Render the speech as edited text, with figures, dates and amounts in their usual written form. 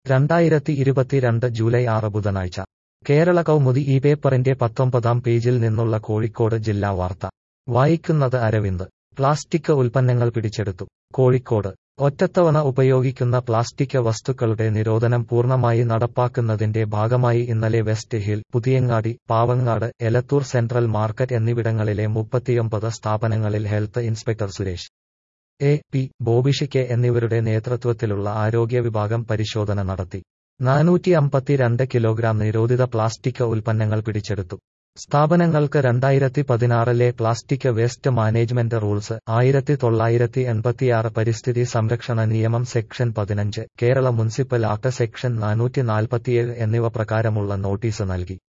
2022 July 6 ബുധനാഴ്ച കേരള കൗമുദി ഈ പേപ്പറിന്റെ 19-ാം പേജിൽ നിന്നുള്ള കോഴിക്കോട് ജില്ലാ വാർത്ത വായിക്കുന്നത് അരവിന്ദ്. പ്ലാസ്റ്റിക് ഉൽപ്പന്നങ്ങൾ പിടിച്ചെടുത്തു. കോഴിക്കോട് ഒറ്റത്തവണ ഉപയോഗിക്കുന്ന പ്ലാസ്റ്റിക് വസ്തുക്കളുടെ നിരോധനം പൂർണ്ണമായി നടപ്പാക്കുന്നതിന്റെ ഭാഗമായി ഇന്നലെ west hill, Puthiyangadi, Pavangad, Elathur central market എന്നിവിടങ്ങളിലെ 39 സ്ഥാപനങ്ങളിൽ health inspector Suresh P. Bobish എന്നിവരുടെ നേതൃത്വത്തിലുള്ള ആരോഗ്യ വിഭാഗം പരിശോധന നടത്തി. 452 കിലോഗ്രാം നിരോധിത പ്ലാസ്റ്റിക് ഉൽപ്പന്നങ്ങൾ പിടിച്ചെടുത്തു. സ്ഥാപനങ്ങൾക്ക് 2016 പ്ലാസ്റ്റിക് വേസ്റ്റ് മാനേജ്മെന്റ് റൂൾസ്, 1986 പരിസ്ഥിതി സംരക്ഷണ നിയമം section 15, Kerala municipal act section 447 എന്നിവ പ്രകാരമുള്ള നോട്ടീസ് നൽകി.